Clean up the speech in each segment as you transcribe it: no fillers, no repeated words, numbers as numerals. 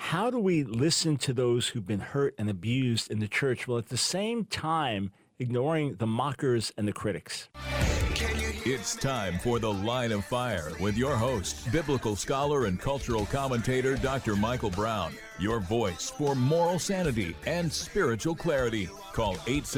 How do we listen to those who've been hurt and abused in the church while at the same time ignoring the mockers and the critics? It's time for The Line of Fire with your host, biblical scholar and cultural commentator Dr. Michael Brown. Your voice for moral sanity and spiritual clarity. Call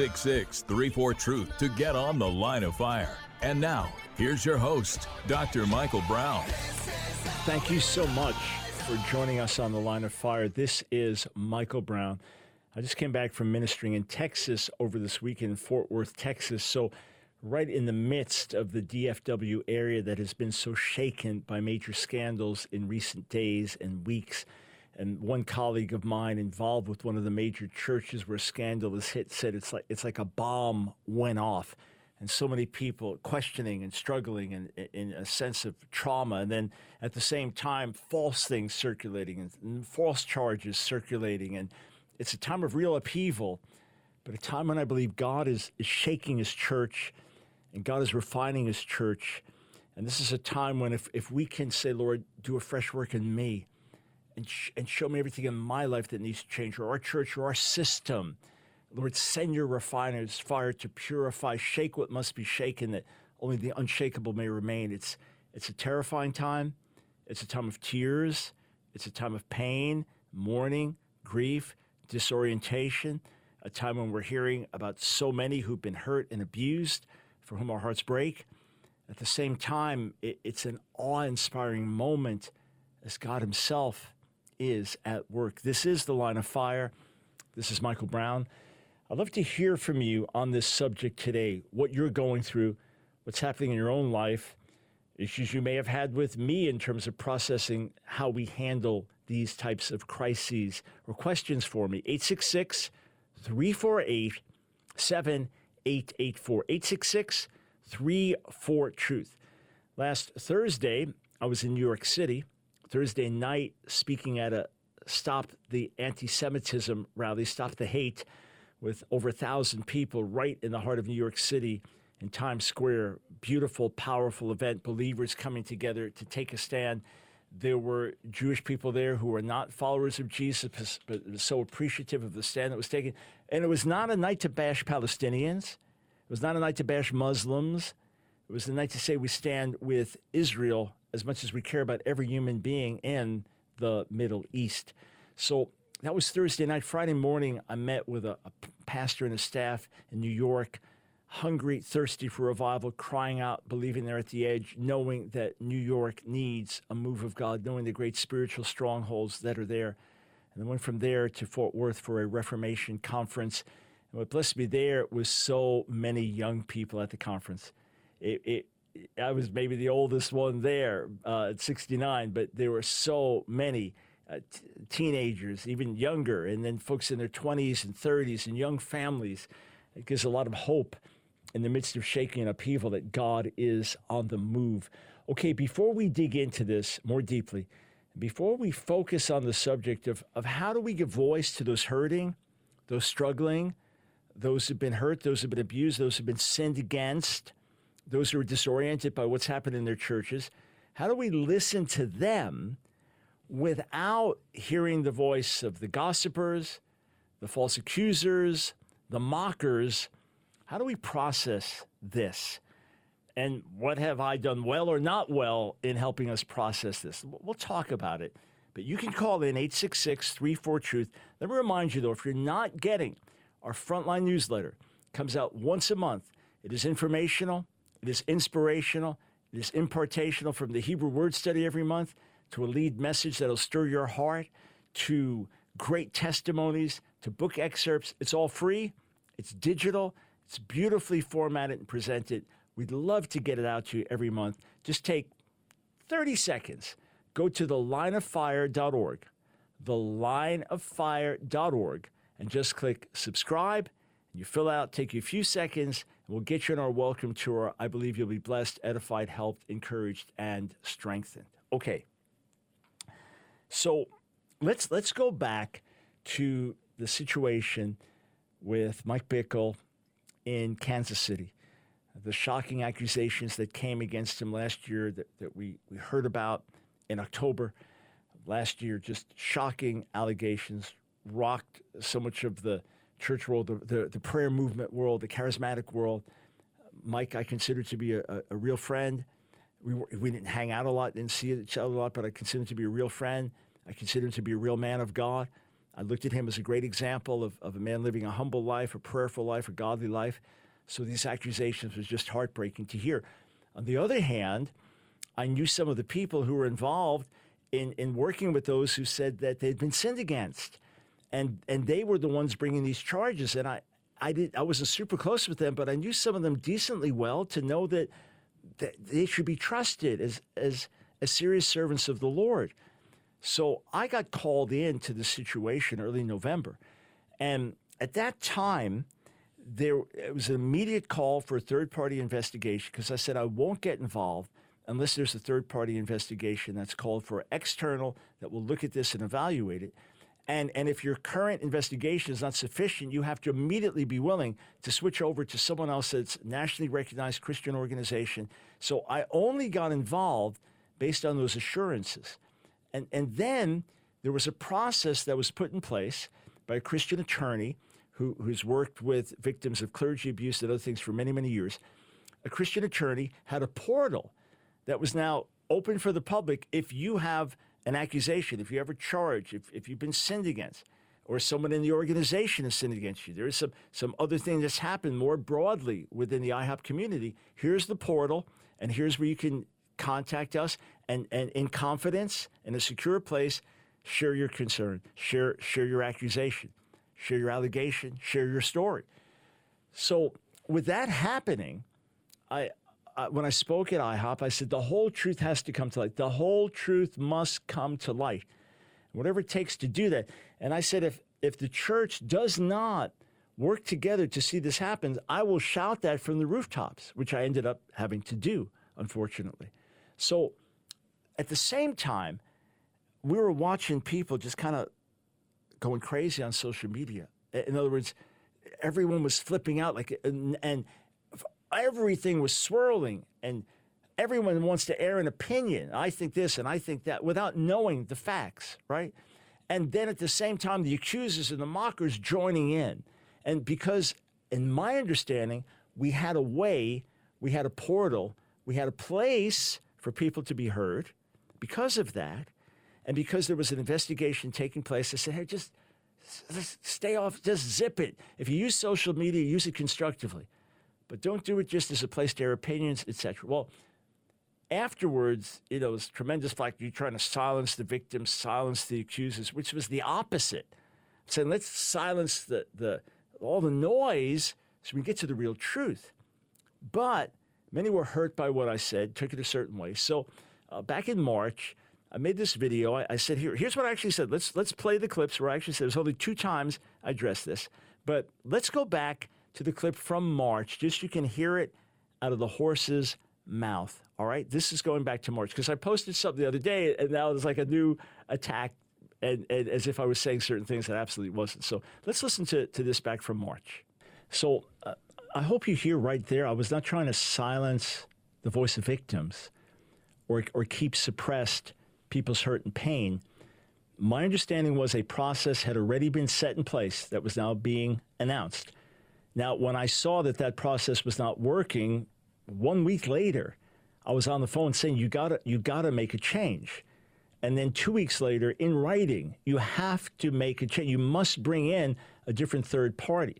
866-34-TRUTH to get on The Line of Fire. And now, here's your host, Dr. Michael Brown. Thank you so much for joining us on The Line of Fire. This is Michael Brown. I just came back from ministering in Texas over this weekend in Fort Worth, Texas. So right in the midst of the DFW area that has been so shaken by major scandals in recent days and weeks. And one colleague of mine involved with one of the major churches where a scandal is hit said it's like a bomb went off. And so many people questioning and struggling and in a sense of trauma. And then at the same time, false things circulating and false charges circulating. And it's a time of real upheaval, but a time when I believe God is shaking his church and God is refining his church. And this is a time when if we can say, Lord, do a fresh work in me and show me everything in my life that needs to change, or our church or our system. Lord, send your refiner's fire to purify, shake what must be shaken, that only the unshakable may remain. It's a terrifying time. It's a time of tears. It's a time of pain, mourning, grief, disorientation, a time when we're hearing about so many who've been hurt and abused, for whom our hearts break. At the same time, it's an awe-inspiring moment as God himself is at work. This is The Line of Fire. This is Michael Brown. I'd love to hear from you on this subject today, what you're going through, what's happening in your own life, issues you may have had with me in terms of processing how we handle these types of crises, or questions for me. 866-348-7884. 866-34-TRUTH. Last Thursday, I was in New York City, Thursday night, speaking at a Stop the Anti-Semitism rally, Stop the Hate, with over 1,000 people right in the heart of New York City in Times Square. Beautiful, powerful event, believers coming together to take a stand. There were Jewish people there who were not followers of Jesus, but so appreciative of the stand that was taken. And it was not a night to bash Palestinians. It was not a night to bash Muslims. It was a night to say we stand with Israel as much as we care about every human being in the Middle East. So that was Thursday night. Friday morning, I met with a pastor and a staff in New York, hungry, thirsty for revival, crying out, believing they're at the edge, knowing that New York needs a move of God, knowing the great spiritual strongholds that are there. And then went from there to Fort Worth for a Reformation conference. And what blessed me there was so many young people at the conference. I was maybe the oldest one there at 69, but there were so many teenagers, even younger, and then folks in their 20s and 30s and young families. It gives a lot of hope in the midst of shaking and upheaval that God is on the move. Okay, before we dig into this more deeply, before we focus on the subject of how do we give voice to those hurting, those struggling, those who've been hurt, those who've been abused, those who've been sinned against, those who are disoriented by what's happened in their churches, how do we listen to them without hearing the voice of the gossipers, the false accusers, the mockers? How do we process this? And what have I done well or not well in helping us process this? We'll talk about it. But you can call in 866-34-TRUTH. Let me remind you, though, if you're not getting our Frontline newsletter, it comes out once a month. It is informational. It is inspirational. It is impartational, from the Hebrew word study every month to a lead message that'll stir your heart, to great testimonies, to book excerpts. It's all free. It's digital. It's beautifully formatted and presented. We'd love to get it out to you every month. Just take 30 seconds. Go to thelineoffire.org, thelineoffire.org, and just click subscribe. You fill out, take you a few seconds, and we'll get you on our welcome tour. I believe you'll be blessed, edified, helped, encouraged, and strengthened. Okay. So let's go back to the situation with Mike Bickle in Kansas City. The shocking accusations that came against him last year that we heard about in October. last year, just shocking allegations, rocked so much of the church world, the prayer movement world, the charismatic world. Mike, I consider to be a real friend. We didn't hang out a lot, didn't see each other a lot, but I consider him to be a real friend. I consider him to be a real man of God. I looked at him as a great example of a man living a humble life, a prayerful life, a godly life. So these accusations was just heartbreaking to hear. On the other hand, I knew some of the people who were involved in working with those who said that they'd been sinned against. And they were the ones bringing these charges. And I wasn't super close with them, but I knew some of them decently well to know that they should be trusted as serious servants of the Lord. So I got called into the situation early November. And at that time, it was an immediate call for a third-party investigation because I said I won't get involved unless there's a third-party investigation that's called for external that will look at this and evaluate it. And if your current investigation is not sufficient, you have to immediately be willing to switch over to someone else that's nationally recognized Christian organization. So I only got involved based on those assurances. And then there was a process that was put in place by a Christian attorney who's worked with victims of clergy abuse and other things for many, many years. A Christian attorney had a portal that was now open for the public. If you have an accusation, if you have a charge, if you've been sinned against, or someone in the organization has sinned against you, there is some other thing that's happened more broadly within the IHOP community, here's the portal, and here's where you can contact us, and in confidence, in a secure place, share your concern, share your accusation, share your allegation, share your story. So with that happening, when I spoke at IHOP, I said, the whole truth has to come to light. The whole truth must come to light, whatever it takes to do that. And I said, if the church does not work together to see this happen, I will shout that from the rooftops, which I ended up having to do, unfortunately. So at the same time, we were watching people just kind of going crazy on social media. In other words, everyone was flipping out, and everything was swirling, and everyone wants to air an opinion. I think this and I think that without knowing the facts, right? And then at the same time, the accusers and the mockers joining in. And because, in my understanding, we had a way, we had a portal, we had a place for people to be heard because of that. And because there was an investigation taking place, I said, hey, just stay off, just zip it. If you use social media, use it constructively. But don't do it just as a place to air opinions, etc. Well, afterwards, it was tremendous flack. You're trying to silence the victims, silence the accusers, which was the opposite. Saying, let's silence all the noise so we can get to the real truth. But many were hurt by what I said, took it a certain way. So back in March, I made this video. I said, here's what I actually said. Let's play the clips where I actually said, there's only 2 times I addressed this. But let's go back to the clip from March, just so you can hear it out of the horse's mouth, all right? This is going back to March, because I posted something the other day, and now there's like a new attack, and as if I was saying certain things that absolutely wasn't. So let's listen to this back from March. So I hope you hear right there, I was not trying to silence the voice of victims or keep suppressed people's hurt and pain. My understanding was a process had already been set in place that was now being announced. Now, when I saw that process was not working, 1 week later, I was on the phone saying, you gotta make a change. And then 2 weeks later, in writing, you have to make a change. You must bring in a different third party.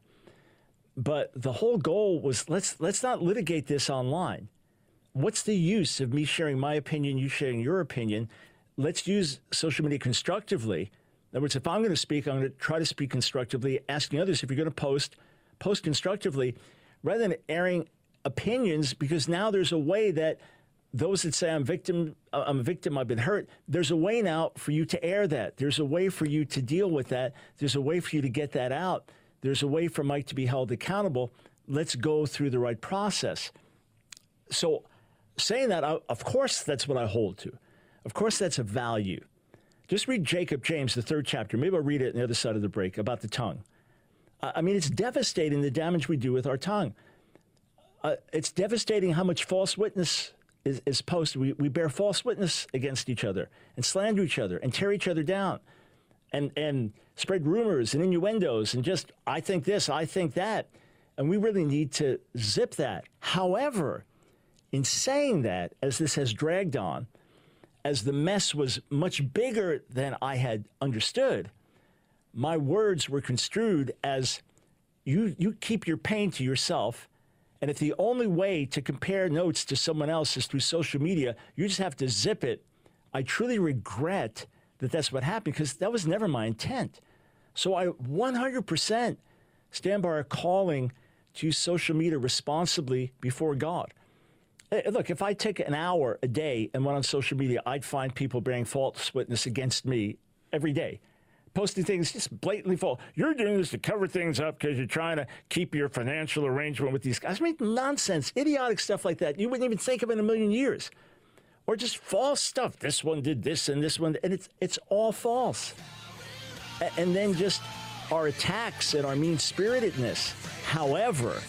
But the whole goal was, let's not litigate this online. What's the use of me sharing my opinion, you sharing your opinion? Let's use social media constructively. In other words, if I'm going to speak, I'm going to try to speak constructively, asking others, if you're going to post constructively, rather than airing opinions, because now there's a way that those that say I'm a victim, I've been hurt, there's a way now for you to air that. There's a way for you to deal with that. There's a way for you to get that out. There's a way for Mike to be held accountable. Let's go through the right process. So saying that, of course, that's what I hold to. Of course, that's a value. Just read Jacob James, the 3rd chapter. Maybe I'll read it on the other side of the break about the tongue. I mean, it's devastating the damage we do with our tongue. It's devastating how much false witness is posted, we bear false witness against each other and slander each other and tear each other down and spread rumors and innuendos and just, I think this, I think that. And we really need to zip that. However, in saying that, as this has dragged on, as the mess was much bigger than I had understood, my words were construed as you keep your pain to yourself. And if the only way to compare notes to someone else is through social media, you just have to zip it. I truly regret that that's what happened because that was never my intent. So I 100% stand by our calling to use social media responsibly before God. Look, if I take an hour a day and went on social media, I'd find people bearing false witness against me every day, posting things just blatantly false. You're doing this to cover things up because you're trying to keep your financial arrangement with these guys. I mean, nonsense, idiotic stuff like that. You wouldn't even think of in a million years. Or just false stuff. This one did this and this one, and it's all false. And then just our attacks and our mean-spiritedness. However,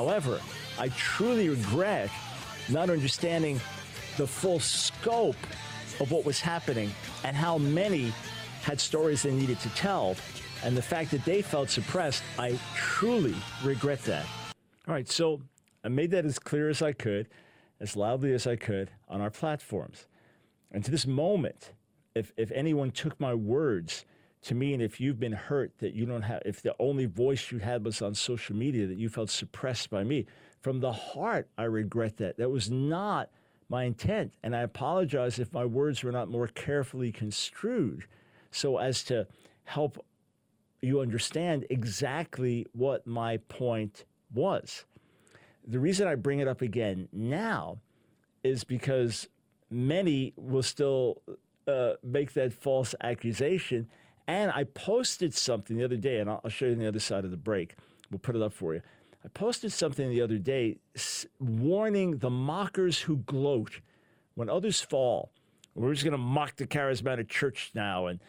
I truly regret not understanding the full scope of what was happening and how many had stories they needed to tell. And the fact that they felt suppressed, I truly regret that. All right, so I made that as clear as I could, as loudly as I could on our platforms. And to this moment, if anyone took my words to mean if you've been hurt that you don't have, if the only voice you had was on social media, that you felt suppressed by me, from the heart, I regret that. That was not my intent. And I apologize if my words were not more carefully construed so as to help you understand exactly what my point was. The reason I bring it up again now is because many will still make that false accusation. And I posted something the other day, and I'll show you on the other side of the break. We'll put it up for you. I posted something the other day warning the mockers who gloat when others fall. We're just going to mock the charismatic church now and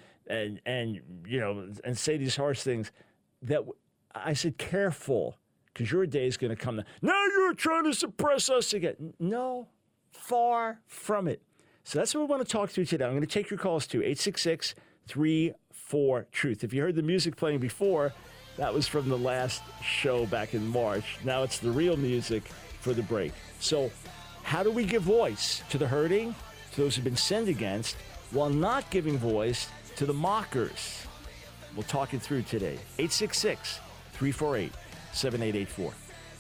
you know, and say these harsh things. That I said, careful, because your day is going to come. Now you're trying to suppress us again. No, far from it. So that's what we want to talk to today. I'm going to take your calls to 866-34-TRUTH. If you heard the music playing before, that was from the last show back in March. Now it's the real music for the break. So how do we give voice to the hurting, to those who've been sinned against, while not giving voice to the mockers? We'll talk it through today. 866-348-7884.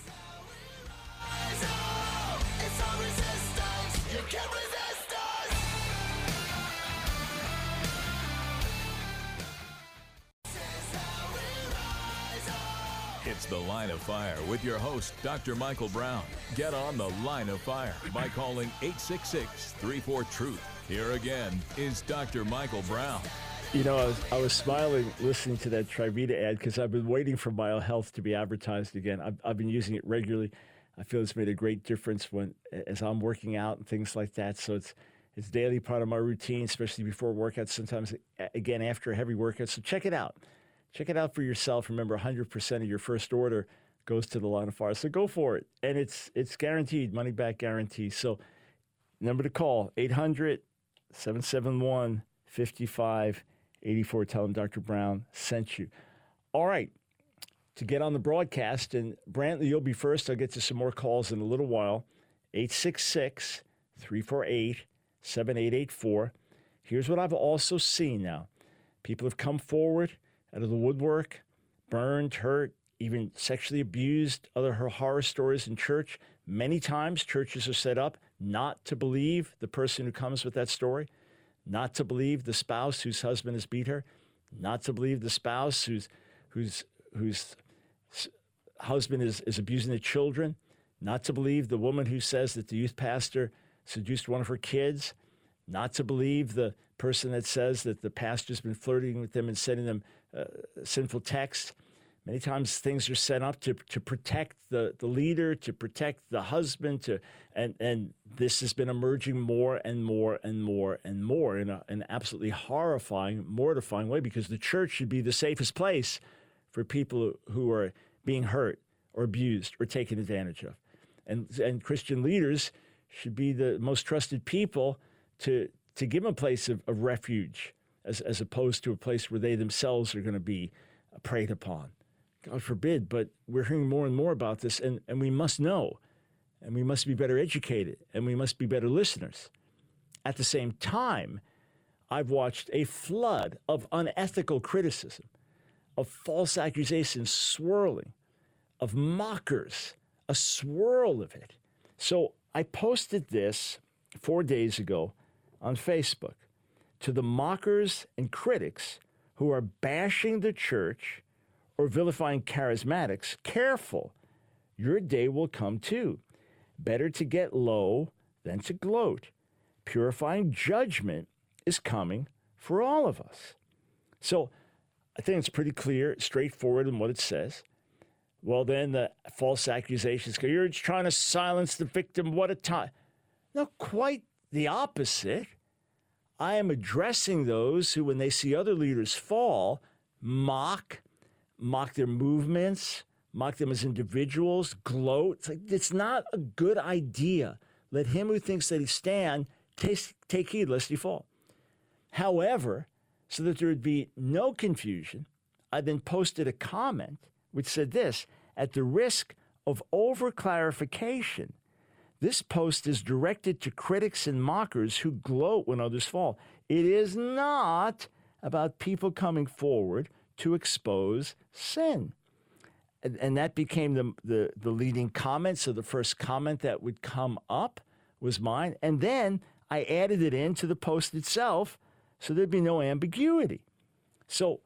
It's The Line of Fire with your host, Dr. Michael Brown. Get on The Line of Fire by calling 866-34-TRUTH. Here again is Dr. Michael Brown. You know, I was smiling listening to that Trivita ad because I've been waiting for BioHealth to be advertised again. I've been using it regularly. I feel it's made a great difference as I'm working out and things like that. So it's daily part of my routine, especially before workouts, sometimes, again, after a heavy workout. So check it out. Check it out for yourself. Remember, 100% of your first order goes to The Line of Fire. So go for it. And it's guaranteed, money back guarantee. So number to call, 800-771-5584. Tell them Dr. Brown sent you. All right. To get on the broadcast, and Brantley, you'll be first. I'll get to some more calls in a little while. 866-348-7884. Here's what I've also seen now. People have come forward out of the woodwork, burned, hurt, even sexually abused, other horror stories in church. Many times churches are set up not to believe the person who comes with that story, not to believe the spouse whose husband has beat her, not to believe the spouse whose husband is abusing the children, not to believe the woman who says that the youth pastor seduced one of her kids, not to believe the person that says that the pastor's been flirting with them and sending them sinful texts. Many times things are set up to protect the leader, to protect the husband, and this has been emerging more and more and more and more in an absolutely horrifying, mortifying way, because the church should be the safest place for people who are being hurt or abused or taken advantage of. And Christian leaders should be the most trusted people to give them a place of refuge as opposed to a place where they themselves are going to be preyed upon. God forbid, but we're hearing more and more about this, and we must know, and we must be better educated, and we must be better listeners. At the same time, I've watched a flood of unethical criticism, of false accusations swirling, of mockers, a swirl of it. So I posted this 4 days ago on Facebook to the mockers and critics who are bashing the church or vilifying charismatics. Careful, your day will come too. Better to get low than to gloat. Purifying judgment is coming for all of us. So I think it's pretty clear, straightforward in what it says. Well, then the false accusations go, you're just trying to silence the victim. What a time. No, quite the opposite. I am addressing those who, when they see other leaders fall, mock their movements, mock them as individuals, gloat. It's not a good idea. Let him who thinks that he stand take heed lest he fall. However, so that there would be no confusion, I then posted a comment which said this: at the risk of over-clarification, this post is directed to critics and mockers who gloat when others fall. It is not about people coming forward to expose sin. And that became the leading comment. So the first comment that would come up was mine. And then I added it into the post itself so there'd be no ambiguity. So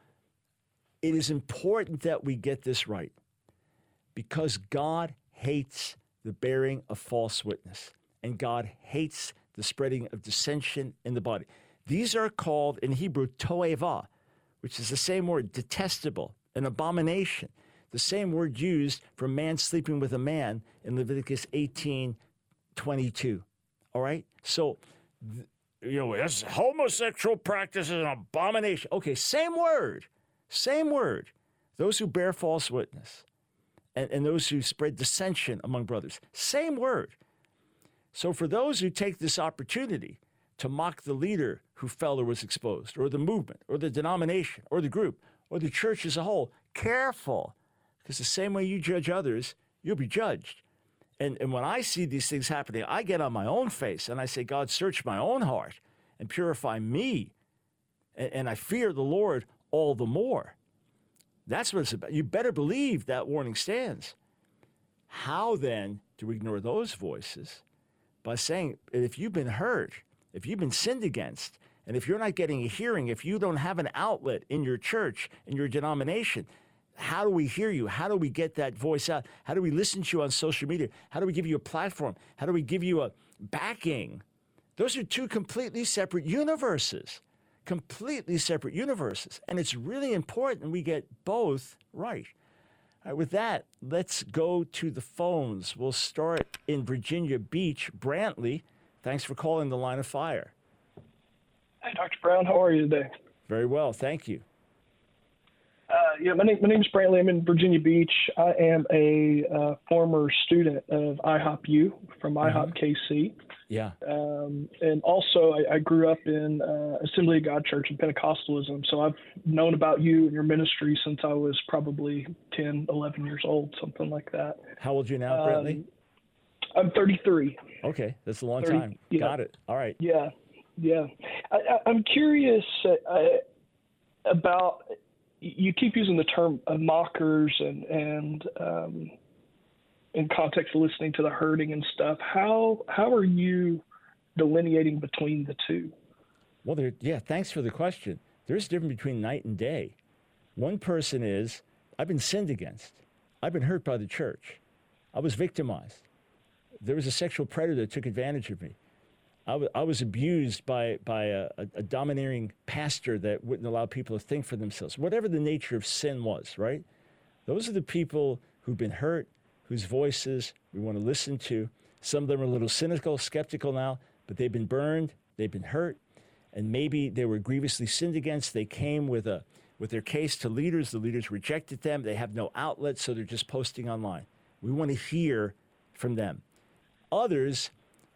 it is important that we get this right, because God hates the bearing of false witness, and God hates the spreading of dissension in the body. These are called in Hebrew toeva, which is the same word, detestable, an abomination, the same word used for man sleeping with a man in Leviticus 18:22. All right? So, this homosexual practice is an abomination. Okay, same word. Those who bear false witness and those who spread dissension among brothers, same word. So for those who take this opportunity to mock the leader who fell or was exposed, or the movement, or the denomination, or the group, or the church as a whole, careful, because the same way you judge others, you'll be judged. And when I see these things happening, I get on my own face and I say, God, search my own heart and purify me. And I fear the Lord all the more. That's what it's about. You better believe that warning stands. How then do we ignore those voices? By saying, if you've been hurt, if you've been sinned against, and if you're not getting a hearing, if you don't have an outlet in your church, in your denomination, how do we hear you? How do we get that voice out? How do we listen to you on social media? How do we give you a platform? How do we give you a backing? Those are two completely separate universes. And it's really important we get both right. All right, with that, let's go to the phones. We'll start in Virginia Beach. Brantley, thanks for calling the Line of Fire. Hey, Dr. Brown, how are you today? Very well, thank you. My name's Brantley. I'm in Virginia Beach. I am a former student of IHOP-U from IHOP KC. Yeah. And also, I grew up in Assembly of God Church and Pentecostalism. So I've known about you and your ministry since I was probably 10, 11 years old, something like that. How old are you now, Brantley? I'm 33. Okay, that's a long time. Yeah. Got it. All right. Yeah. I'm curious about... You keep using the term mockers and in context of listening to the hurting and stuff. How are you delineating between the two? Well, thanks for the question. There's a difference between night and day. One person is, I've been sinned against. I've been hurt by the church. I was victimized. There was a sexual predator that took advantage of me. I was abused by a domineering pastor that wouldn't allow people to think for themselves. Whatever the nature of sin was, right? Those are the people who've been hurt, whose voices we want to listen to. Some of them are a little cynical, skeptical now, but they've been burned, they've been hurt, and maybe they were grievously sinned against. They came with their case to leaders. The leaders rejected them. They have no outlet, so they're just posting online. We want to hear from them. Others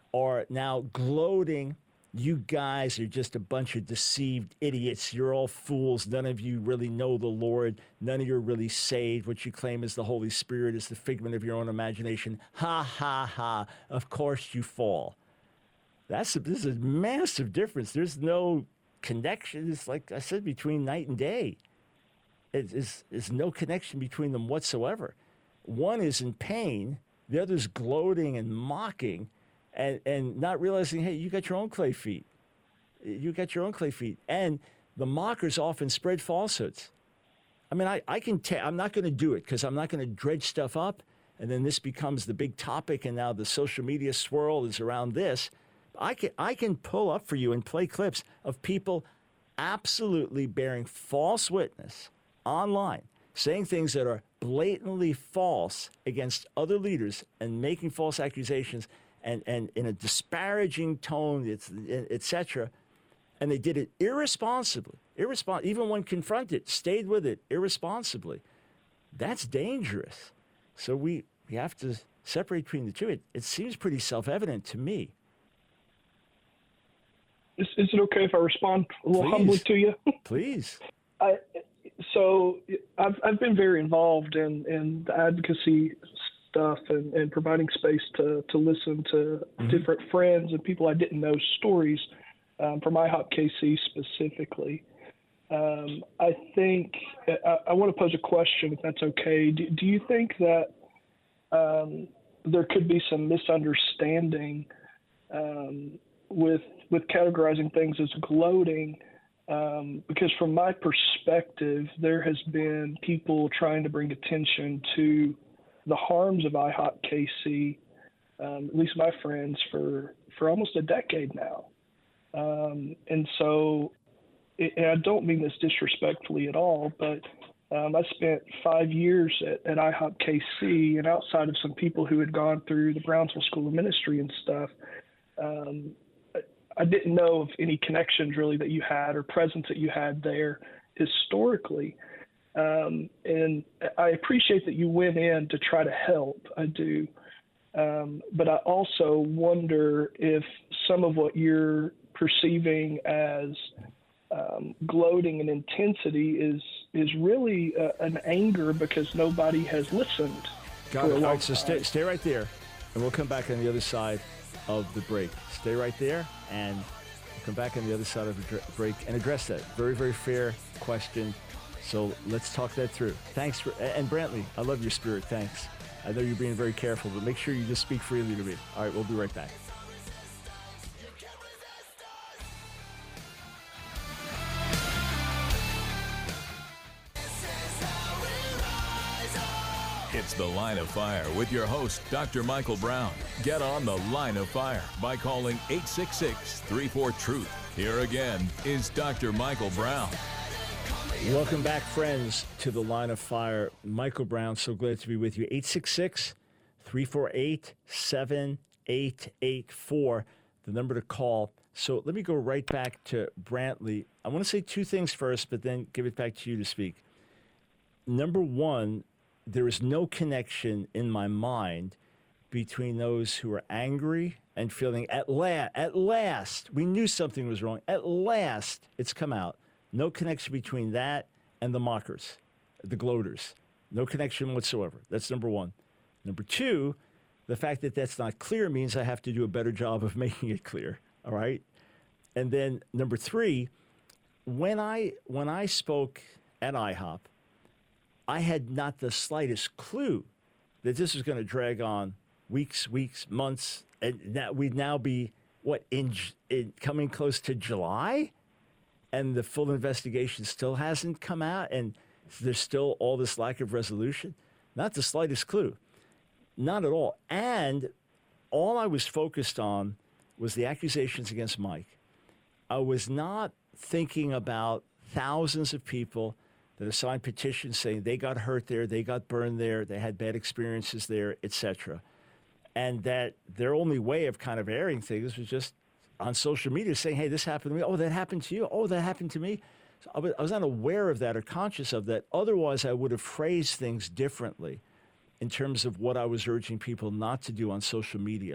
are now gloating. You guys are just a bunch of deceived idiots. You're all fools. None of you really know the Lord. None of you are really saved. What you claim is the Holy Spirit is the figment of your own imagination. Ha, ha, ha. Of course you fall. This is a massive difference. There's no connection. It's like I said, between night and day. There's no connection between them whatsoever. One is in pain. The other is gloating and mocking. And not realizing, hey, you got your own clay feet. You got your own clay feet. And the mockers often spread falsehoods. I mean, I'm not going to do it because I'm not going to dredge stuff up. And then this becomes the big topic. And now the social media swirl is around this. I can pull up for you and play clips of people absolutely bearing false witness online, saying things that are blatantly false against other leaders and making false accusations and in a disparaging tone, etc. And they did it irresponsibly. Even when confronted, stayed with it irresponsibly. That's dangerous. So we have to separate between the two. It seems pretty self-evident to me. Is it okay if I respond a little humbly to you? Please. So I've been very involved in the advocacy stuff and providing space to listen to different friends and people I didn't know stories from IHOP KC specifically. I think I want to pose a question, if that's okay. Do you think that there could be some misunderstanding with categorizing things as gloating? Because from my perspective, there has been people trying to bring attention to the harms of IHOP KC, at least my friends, for almost a decade now. And so, and I don't mean this disrespectfully at all, but I spent 5 years at IHOP KC, and outside of some people who had gone through the Brownsville School of Ministry and stuff, I didn't know of any connections really that you had or presence that you had there historically. And I appreciate that you went in to try to help. I do. But I also wonder if some of what you're perceiving as gloating and intensity is really an anger because nobody has listened. Got it. All right, so stay right there, and we'll come back on the other side of the break. Stay right there, and we'll come back on the other side of the break and address that. Very, very fair question. So let's talk that through. Thanks and Brantley, I love your spirit. Thanks. I know you're being very careful, but make sure you just speak freely to me. All right, we'll be right back. It's The Line of Fire with your host, Dr. Michael Brown. Get on The Line of Fire by calling 866-34-TRUTH. Here again is Dr. Michael Brown. Welcome back, friends, to The Line of Fire. Michael Brown, so glad to be with you. 866-348-7884, the number to call. So let me go right back to Brantley. I want to say two things first, but then give it back to you to speak. Number one, there is no connection in my mind between those who are angry and feeling at last, we knew something was wrong. At last, it's come out. No connection between that and the mockers, the gloaters. No connection whatsoever. That's number one. Number two, the fact that that's not clear means I have to do a better job of making it clear, all right? And then number three, when I spoke at IHOP, I had not the slightest clue that this was going to drag on weeks, months, and that we'd now be, in coming close to July? And the full investigation still hasn't come out, and there's still all this lack of resolution? Not the slightest clue. Not at all. And all I was focused on was the accusations against Mike. I was not thinking about thousands of people that have signed petitions saying they got hurt there, they got burned there, they had bad experiences there, etc. And that their only way of kind of airing things was just on social media saying, hey, this happened to me. Oh, that happened to you. Oh, that happened to me. So I was not aware of that or conscious of that. Otherwise, I would have phrased things differently in terms of what I was urging people not to do on social media.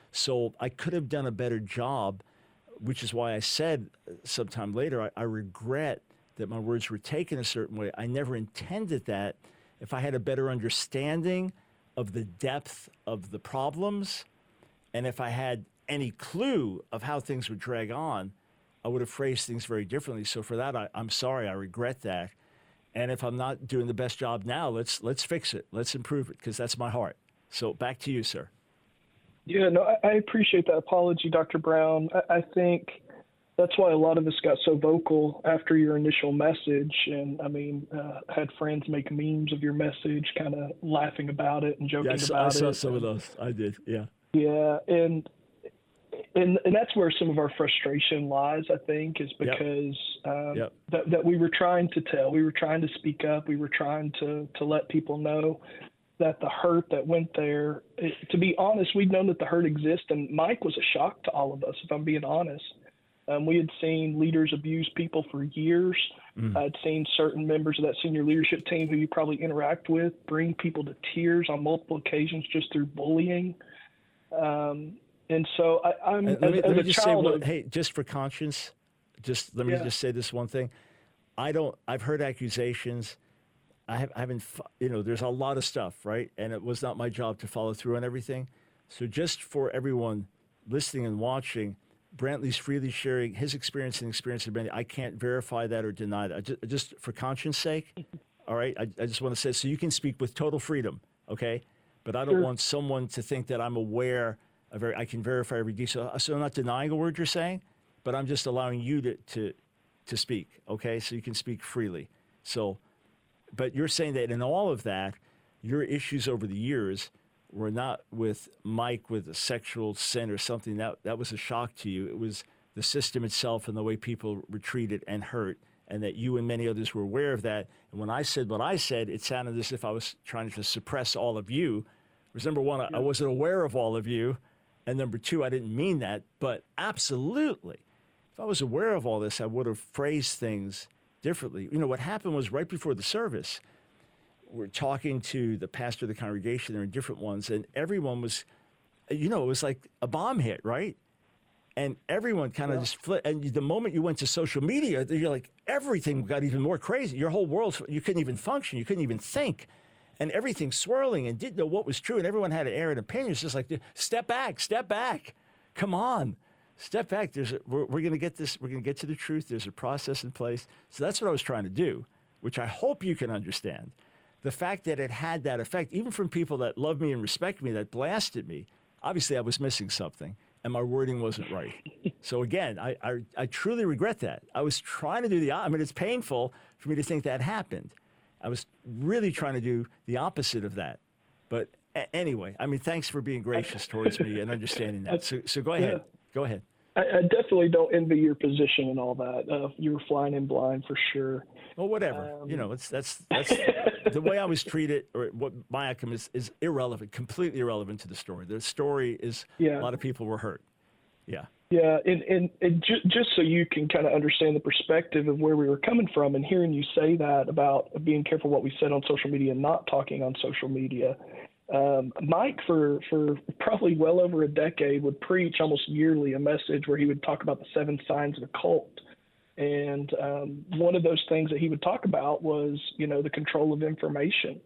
So I could have done a better job, which is why I said sometime later, I regret that my words were taken a certain way. I never intended that. If I had a better understanding of the depth of the problems, and if I had any clue of how things would drag on, I would have phrased things very differently. So for that, I'm sorry. I regret that. And if I'm not doing the best job now, let's fix it. Let's improve it, because that's my heart. So back to you, sir. Yeah, no, I appreciate that apology, Dr. Brown. I think that's why a lot of us got so vocal after your initial message. And I mean, had friends make memes of your message, kind of laughing about it and joking about it. I saw some of those. I did, yeah. Yeah, and that's where some of our frustration lies, I think, is because that we were trying to tell, we were trying to speak up, we were trying to let people know that the hurt that went there, to be honest, we'd known that the hurt exists, and Mike was a shock to all of us, if I'm being honest. We had seen leaders abuse people for years. I'd seen certain members of that senior leadership team who you probably interact with bring people to tears on multiple occasions just through bullying. And so let me just say, hey, just for conscience, let me just say this one thing. I've heard accusations. I haven't, there's a lot of stuff, right? And it was not my job to follow through on everything. So just for everyone listening and watching, Brantley's freely sharing his experience and experience of many. I can't verify that or deny that. Just for conscience sake, all right? I just want to say, so you can speak with total freedom, okay? But I don't want someone to think that I'm aware of I can verify every detail. So I'm not denying a word you're saying, but I'm just allowing you to speak, okay? So you can speak freely. So, but you're saying that in all of that, your issues over the years were not with Mike with a sexual sin or something. That was a shock to you. It was the system itself and the way people were treated and hurt, and that you and many others were aware of that. And when I said what I said, it sounded as if I was trying to suppress all of you. Because number one, I wasn't aware of all of you. And number two, I didn't mean that. But absolutely, if I was aware of all this, I would have phrased things differently. What happened was right before the service, we're talking to the pastor of the congregation. There are different ones. And everyone was, it was like a bomb hit, right? And everyone kind of just flipped. And the moment you went to social media, you're like, everything got even more crazy. Your whole world, you couldn't even function. You couldn't even think. And everything swirling and didn't know what was true. And everyone had an air and opinion. It's just like, step back. Come on, step back. We're going to get this. We're going to get to the truth. There's a process in place. So that's what I was trying to do, which I hope you can understand. The fact that it had that effect, even from people that love me and respect me, that blasted me, obviously I was missing something and my wording wasn't right. So again, I truly regret that. I was trying to do it's painful for me to think that happened. I was really trying to do the opposite of that. But anyway, thanks for being gracious towards me and understanding that. So go ahead. Go ahead. I definitely don't envy your position and all that. You were flying in blind for sure. Well, whatever. That's the way I was treated, or what my outcome is irrelevant, completely irrelevant to the story. The story is a lot of people were hurt. Yeah. Yeah, and just so you can kind of understand the perspective of where we were coming from, and hearing you say that about being careful what we said on social media and not talking on social media. Mike, for probably well over a decade, would preach almost yearly a message where he would talk about the 7 signs of a cult. And one of those things that he would talk about was, the control of information.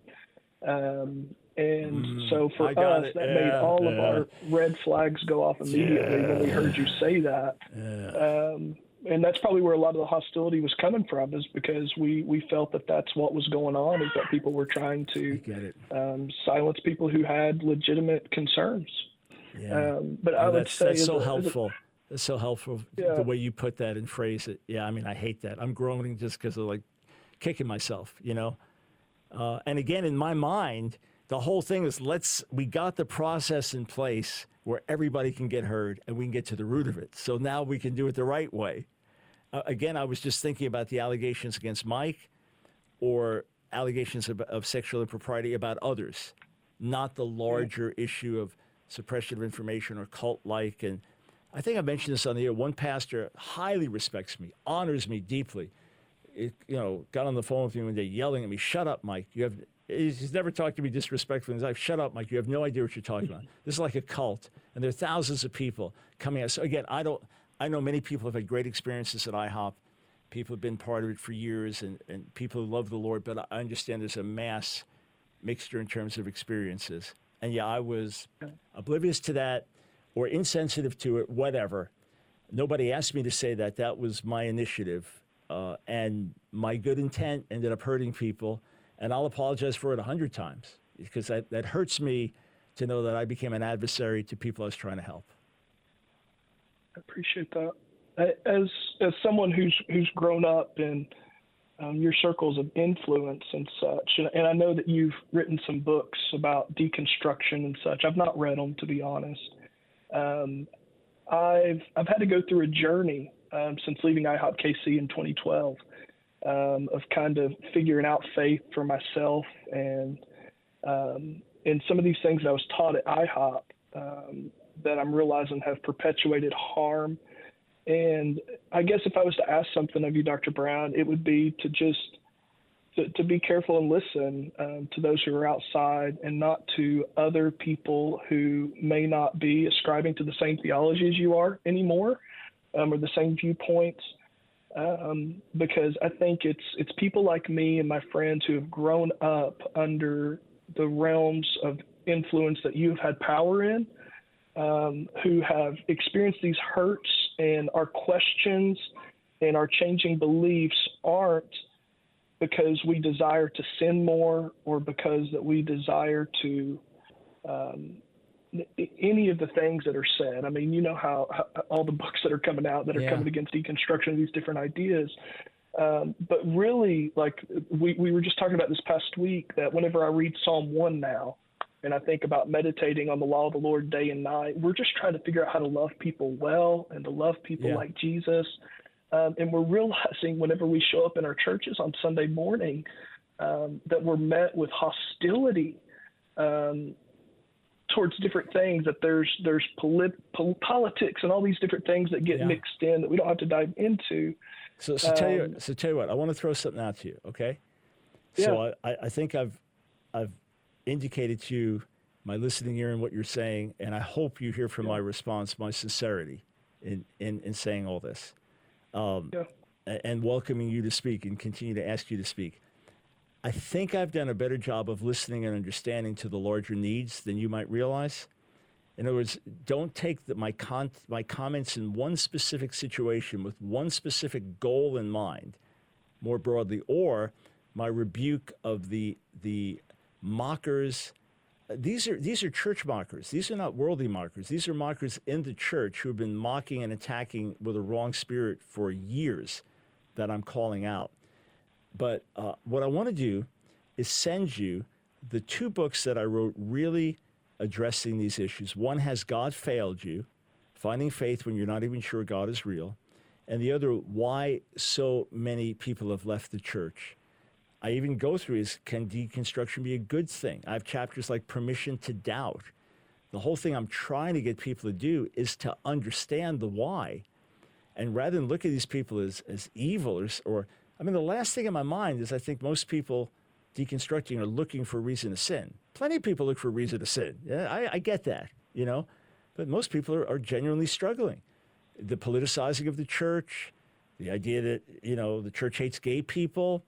So for us, that made all of our red flags go off immediately when we heard you say that. And that's probably where a lot of the hostility was coming from, is because we felt that that's what was going on, is that people were trying to silence people who had legitimate concerns. Yeah. But I would say that's so helpful. It's so helpful the way you put that and phrase it. Yeah, I hate that. I'm groaning just because of kicking myself, And again, in my mind, the whole thing is we got the process in place where everybody can get heard and we can get to the root of it. So now we can do it the right way. Again, I was just thinking about the allegations against Mike or allegations of sexual impropriety about others, not the larger issue of suppression of information or cult-like. And I think I mentioned this on the air. One pastor highly respects me, honors me deeply. Got on the phone with me one day yelling at me, "Shut up, Mike. You have he's never talked to me disrespectfully. He's like, shut up, Mike. You have no idea what you're talking about. This is like a cult, and there are thousands of people coming out. So again, I know many people have had great experiences at IHOP. People have been part of it for years, and people who love the Lord, but I understand there's a mass mixture in terms of experiences. And yeah, I was oblivious to that or insensitive to it, whatever. Nobody asked me to say that. That was my initiative. And my good intent ended up hurting people. And I'll apologize for it 100 times because that hurts me to know that I became an adversary to people I was trying to help. I appreciate that. As someone who's grown up in your circles of influence and such, and I know that you've written some books about deconstruction and such. I've not read them, to be honest. I've had to go through a journey since leaving IHOP KC in 2012 of kind of figuring out faith for myself, and some of these things I was taught at IHOP that I'm realizing have perpetuated harm. And I guess if I was to ask something of you, Dr. Brown, it would be to just to be careful and listen to those who are outside and not to other people who may not be ascribing to the same theology as you are anymore, or the same viewpoints. Because I think it's people like me and my friends who have grown up under the realms of influence that you've had power in, who have experienced these hurts, and our questions and our changing beliefs aren't because we desire to sin more or because that we desire to any of the things that are said. I mean, you know how all the books that are coming out that are coming against deconstruction of these different ideas. But really, like we were just talking about this past week, that whenever I read Psalm 1 now, and I think about meditating on the law of the Lord day and night, we're just trying to figure out how to love people well and to love people like Jesus. And we're realizing whenever we show up in our churches on Sunday morning that we're met with hostility towards different things, that there's politics and all these different things that get mixed in that we don't have to dive into. So tell you what, I want to throw something out to you, okay? So I think I've indicated to you my listening ear and what you're saying, and I hope you hear from my response my sincerity in saying all this, and welcoming you to speak and continue to ask you to speak. I think I've done a better job of listening and understanding to the larger needs than you might realize. In other words, don't take my comments in one specific situation with one specific goal in mind, more broadly, or my rebuke of the mockers. These are church mockers. These are not worldly mockers. These are mockers in the church who have been mocking and attacking with a wrong spirit for years that I'm calling out. But what I want to do is send you the 2 books that I wrote really addressing these issues. One has God Failed You, Finding Faith When You're Not Even Sure God Is Real, and the other, Why So Many People Have Left the Church. I even go through is, can deconstruction be a good thing? I have chapters like Permission to Doubt. The whole thing I'm trying to get people to do is to understand the why. And rather than look at these people as evil or I mean, the last thing in my mind is I think most people deconstructing are looking for a reason to sin. Plenty of people look for a reason to sin. Yeah, I get that, you know, but most people are genuinely struggling. The politicizing of the church, the idea that, you know, the church hates gay people,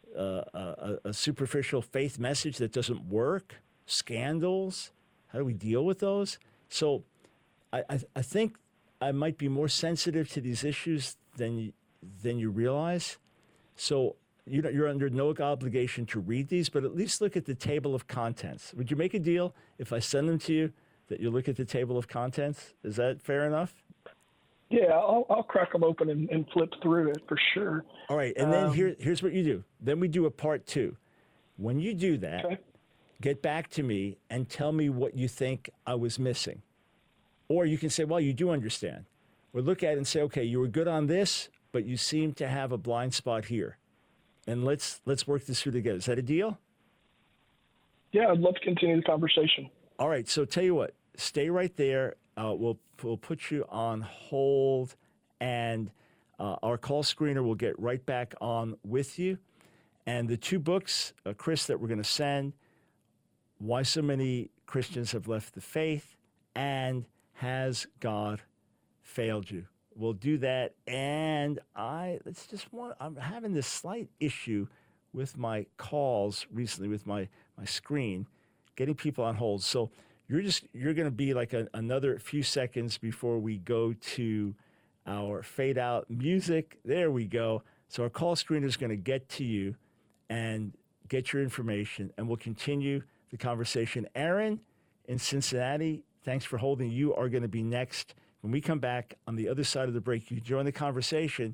a superficial faith message that doesn't work, scandals. How do we deal with those? So I think I might be more sensitive to these issues than you realize. So you're under no obligation to read these, but at least look at the table of contents. Would you make a deal if I send them to you that you look at the table of contents? Is that fair enough? Yeah, I'll crack them open and flip through it for sure. All right, and then here's what you do. Then we do a part 2. When you do that, get back to me and tell me what you think I was missing. Or you can say, well, you do understand. Or look at it and say, okay, you were good on this, but you seem to have a blind spot here. And let's work this through together. Is that a deal? Yeah, I'd love to continue the conversation. All right, so tell you what, stay right there. We'll put you on hold, and our call screener will get right back on with you. And the two books, Chris, that we're going to send, Why So Many Christians Have Left the Faith, and Has God Failed You? We'll do that. And I'm having this slight issue with my calls recently with my screen, getting people on hold. So you're going to be like another few seconds before we go to our fade out music. There we go. So our call screener is going to get to you and get your information, and we'll continue the conversation. Aaron in Cincinnati, thanks for holding. You are going to be next. When we come back on the other side of the break, you join the conversation.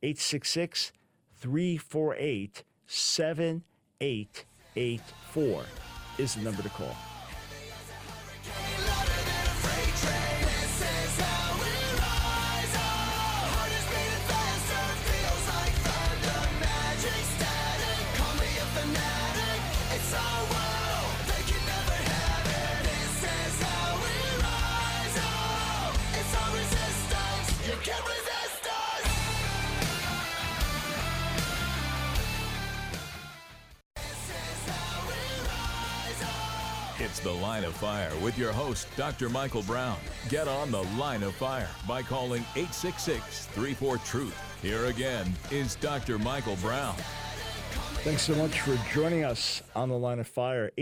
866-348-7884 is the number to call. It's The Line of Fire with your host, Dr. Michael Brown. Get on The Line of Fire by calling 866-34-TRUTH. Here again is Dr. Michael Brown. Thanks so much for joining us on The Line of Fire.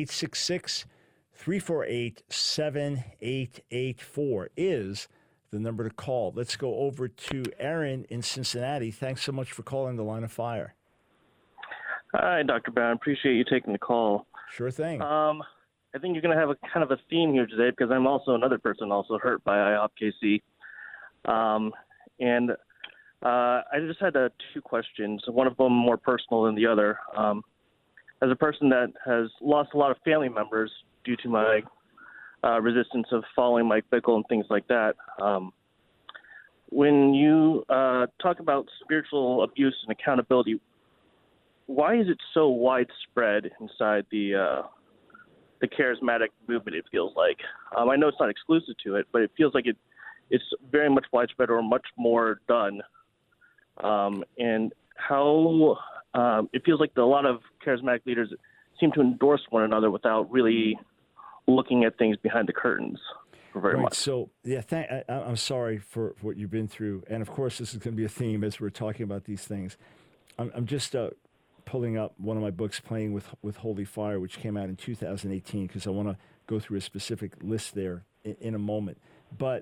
866-348-7884 is the number to call. Let's go over to Aaron in Cincinnati. Thanks so much for calling The Line of Fire. Hi, Dr. Brown. Appreciate you taking the call. Sure thing. I think you're going to have a kind of a theme here today because I'm also another person also hurt by IHOP KC. I just had two questions, one of them more personal than the other. As a person that has lost a lot of family members due to my resistance of following Mike Bickle and things like that, when you talk about spiritual abuse and accountability, why is it so widespread inside the charismatic movement, it feels like? I know it's not exclusive to it, but it feels like it's very much widespread or much more done. And how it feels like a lot of charismatic leaders seem to endorse one another without really looking at things behind the curtains for very much. So, yeah, I'm sorry for what you've been through. And, of course, this is going to be a theme as we're talking about these things. I'm just pulling up one of my books, Playing with Holy Fire, which came out in 2018, because I want to go through a specific list there in a moment. But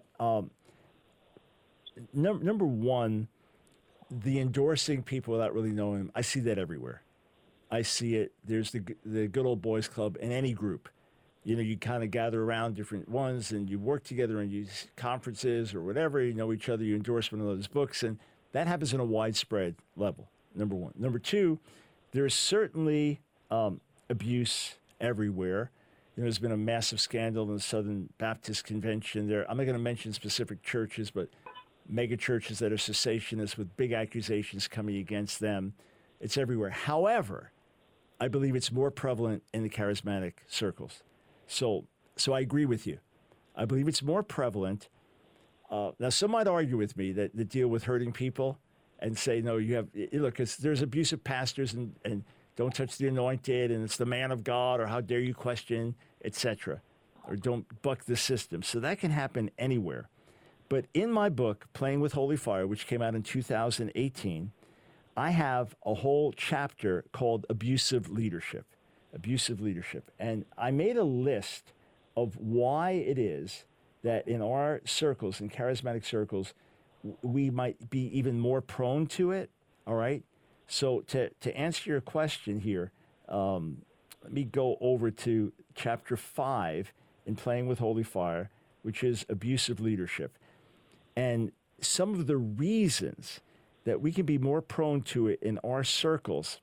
number one, the endorsing people without really knowing them, I see that everywhere. I see it. There's the good old boys club in any group. You know, you kind of gather around different ones and you work together in these conferences or whatever. You know each other, you endorse one of those books, and that happens on a widespread level, number one. Number two, there's certainly abuse everywhere. You know, there's been a massive scandal in the Southern Baptist Convention there. I'm not going to mention specific churches, but mega churches that are cessationists with big accusations coming against them. It's everywhere. However, I believe it's more prevalent in the charismatic circles. So I agree with you. I believe it's more prevalent. Now, some might argue with me that deal with hurting people and say, no, look, there's abusive pastors and don't touch the anointed, and it's the man of God, or how dare you question, etc., or don't buck the system. So that can happen anywhere. But in my book, Playing with Holy Fire, which came out in 2018, I have a whole chapter called Abusive Leadership. Abusive Leadership. And I made a list of why it is that in our circles, in charismatic circles, we might be even more prone to it, all right? So to answer your question here, let me go over to chapter 5 in Playing with Holy Fire, which is abusive leadership. And some of the reasons that we can be more prone to it in our circles,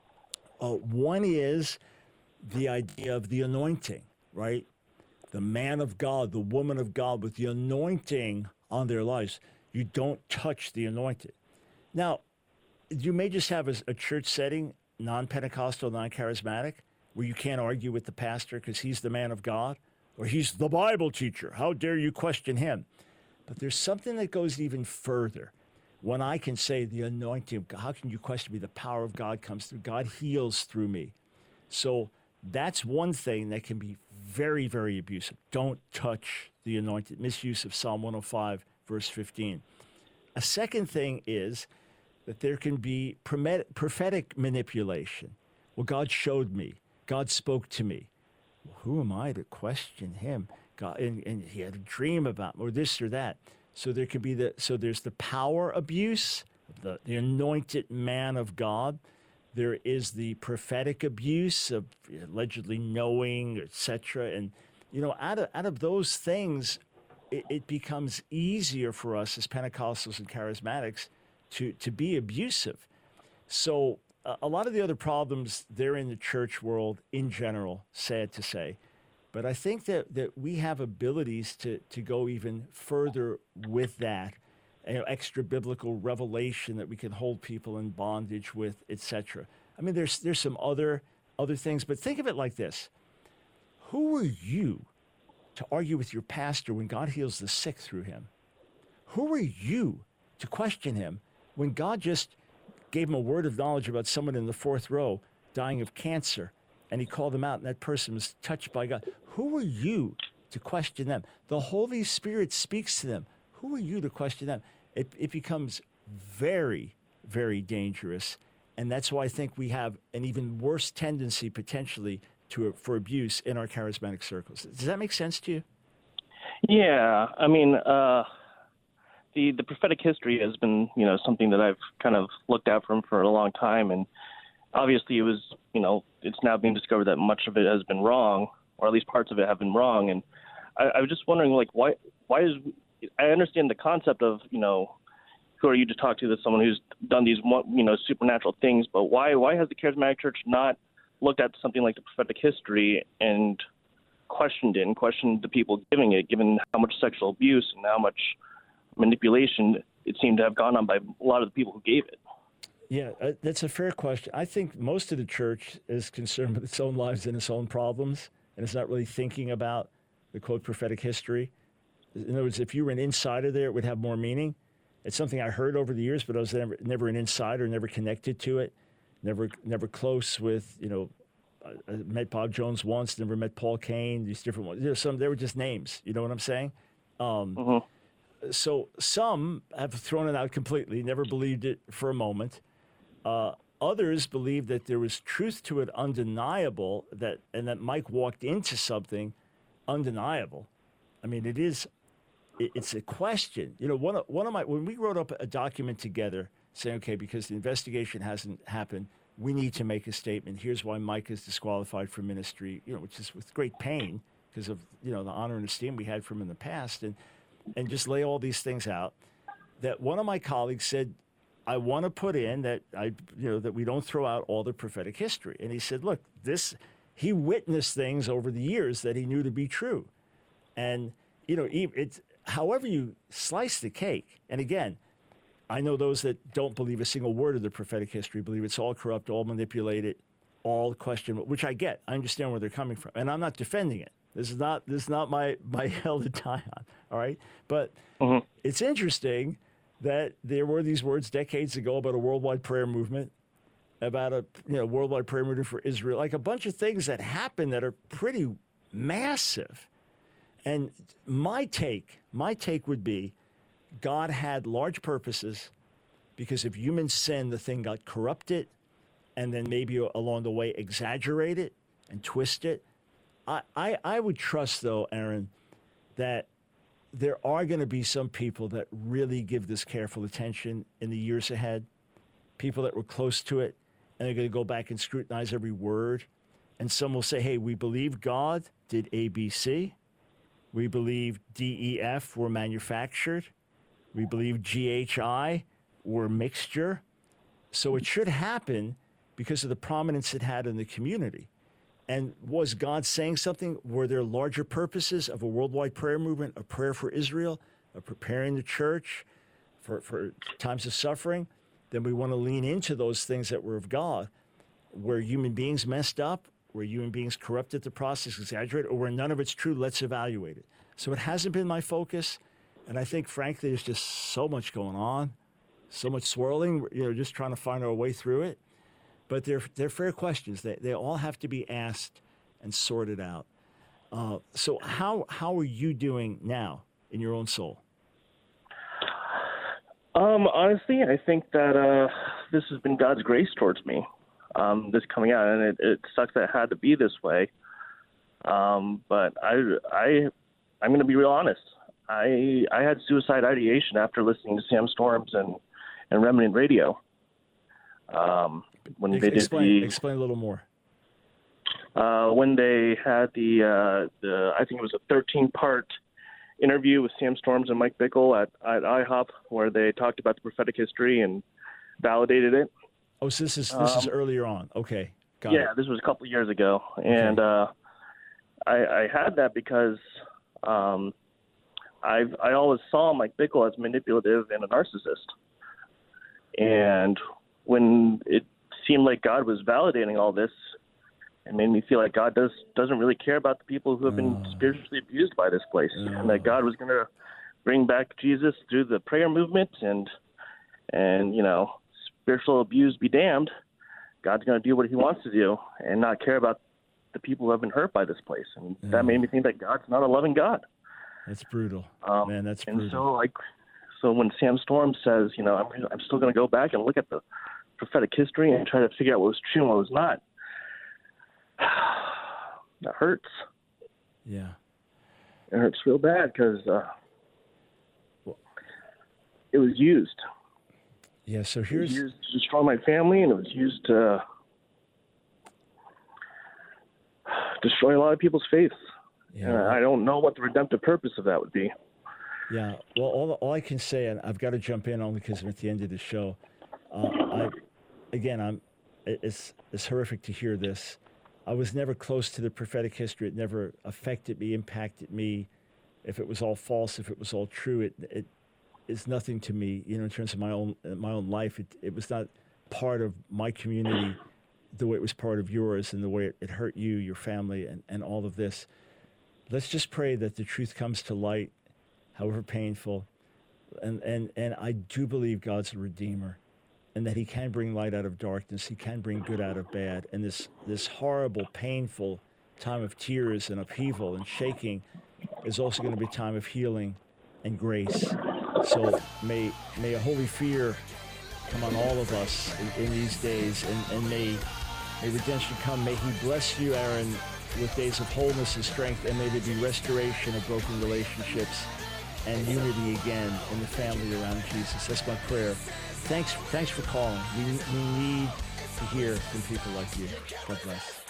one is the idea of the anointing, right? The man of God, the woman of God with the anointing on their lives. You don't touch the anointed. Now, you may just have a church setting, non-Pentecostal, non-charismatic, where you can't argue with the pastor because he's the man of God, or he's the Bible teacher. How dare you question him? But there's something that goes even further, when I can say the anointing of God, how can you question me? The power of God comes through. God heals through me. So that's one thing that can be very, very abusive. Don't touch the anointed. Misuse of Psalm 105, verse 15. A second thing is that there can be prophetic manipulation. Well, God showed me. God spoke to me. Well, who am I to question him? God, and he had a dream about me, or this or that. So there can be there's the power abuse, the anointed man of God. There is the prophetic abuse of allegedly knowing, etc. And, out of those things, it becomes easier for us as Pentecostals and charismatics to be abusive. So a lot of the other problems, they're in the church world in general, sad to say. But I think that we have abilities to go even further with that, extra biblical revelation that we can hold people in bondage with, etc. I mean, there's some other things, but think of it like this. Who are you to argue with your pastor when God heals the sick through him? Who are you to question him when God just gave him a word of knowledge about someone in the fourth row dying of cancer, and he called them out, and that person was touched by God? Who are you to question them? The Holy Spirit speaks to them. Who are you to question them? It becomes very, very dangerous, and that's why I think we have an even worse tendency potentially for abuse in our charismatic circles. Does that make sense to you? Yeah, I mean, the prophetic history has been, something that I've kind of looked at for a long time, and obviously it was, it's now being discovered that much of it has been wrong, or at least parts of it have been wrong. And I was just wondering, why is, I understand the concept of, who are you to talk to? That's someone who's done these, supernatural things, but why has the charismatic church not looked at something like the prophetic history and questioned it and questioned the people giving it, given how much sexual abuse and how much manipulation it seemed to have gone on by a lot of the people who gave it? Yeah, that's a fair question. I think most of the church is concerned with its own lives and its own problems, and it's not really thinking about the, quote, prophetic history. In other words, if you were an insider there, it would have more meaning. It's something I heard over the years, but I was never an insider, never connected to it, never close with, I met Bob Jones once, never met Paul Cain, these different ones. They were just names, you know what I'm saying? So some have thrown it out completely, never believed it for a moment. Others believe that there was truth to it, undeniable, and that Mike walked into something undeniable. I mean, it's a question. When we wrote up a document together saying, okay, because the investigation hasn't happened, we need to make a statement. Here's why Mike is disqualified from ministry, which is with great pain because of, the honor and esteem we had from him in the past, and just lay all these things out. That one of my colleagues said, I want to put in that that we don't throw out all the prophetic history. And he said, look, he witnessed things over the years that he knew to be true. And, it's however you slice the cake. And again, I know those that don't believe a single word of the prophetic history, believe it's all corrupt, all manipulated, all questionable, which I get. I understand where they're coming from. And I'm not defending it. This is not my hill to die on, all right? But It's interesting that there were these words decades ago about a worldwide prayer movement, about a worldwide prayer movement for Israel, like a bunch of things that happen that are pretty massive. And my take would be God had large purposes because of human sin, the thing got corrupted and then maybe along the way exaggerate it and twist it. I would trust, though, Aaron, that there are going to be some people that really give this careful attention in the years ahead, people that were close to it, and they're going to go back and scrutinize every word. And some will say, hey, we believe God did ABC. We believe DEF were manufactured. We believe GHI were mixture. So it should happen because of the prominence it had in the community. And was God saying something? Were there larger purposes of a worldwide prayer movement, a prayer for Israel, of preparing the church for times of suffering? Then we want to lean into those things that were of God, where human beings messed up, where human beings corrupted the process, exaggerated, or where none of it's true. Let's evaluate it. So it hasn't been my focus. And I think, frankly, there's just so much going on, so much swirling, just trying to find our way through it. But they're fair questions. They all have to be asked and sorted out. So how are you doing now in your own soul? Honestly, I think that this has been God's grace towards me, this coming out, and it sucks that it had to be this way. But I'm going to be real honest. I had suicide ideation after listening to Sam Storms and Remnant Radio. When they explain a little more. When they had the I think it was a 13-part interview with Sam Storms and Mike Bickle at IHOP, where they talked about the prophetic history and validated it. Oh, so this is earlier on. Okay, got it. Yeah, this was a couple of years ago, and I had that because I always saw Mike Bickle as manipulative and a narcissist, and when it seemed like God was validating all this, it made me feel like God doesn't really care about the people who have been spiritually abused by this place, and that God was going to bring back Jesus through the prayer movement, and spiritual abuse be damned. God's going to do what he wants to do and not care about the people who have been hurt by this place. And that made me think that God's not a loving God. That's brutal. Man, that's and brutal. So when Sam Storm says, I'm still going to go back and look at the prophetic history and try to figure out what was true and what was not, that hurts. Yeah. It hurts real bad because it was used. Yeah, so It here's... was used to destroy my family, and it was used to destroy a lot of people's faith. Yeah. And I don't know what the redemptive purpose of that would be. Yeah, well, all I can say, and I've got to jump in only because I'm at the end of the show. It's horrific to hear this. I was never close to the prophetic history. It never affected me, impacted me. If it was all false, if it was all true, it is nothing to me. In terms of my own life, it was not part of my community the way it was part of yours, and the way it hurt you, your family, and all of this. Let's just pray that the truth comes to light, however painful. And I do believe God's a redeemer, and that he can bring light out of darkness. He can bring good out of bad. And this horrible, painful time of tears and upheaval and shaking is also going to be a time of healing and grace. So may a holy fear come on all of us in these days, and may redemption come. May he bless you, Aaron, with days of wholeness and strength, and may there be restoration of broken relationships and unity again in the family around Jesus. That's my prayer. Thanks for calling. We need to hear from people like you. God bless.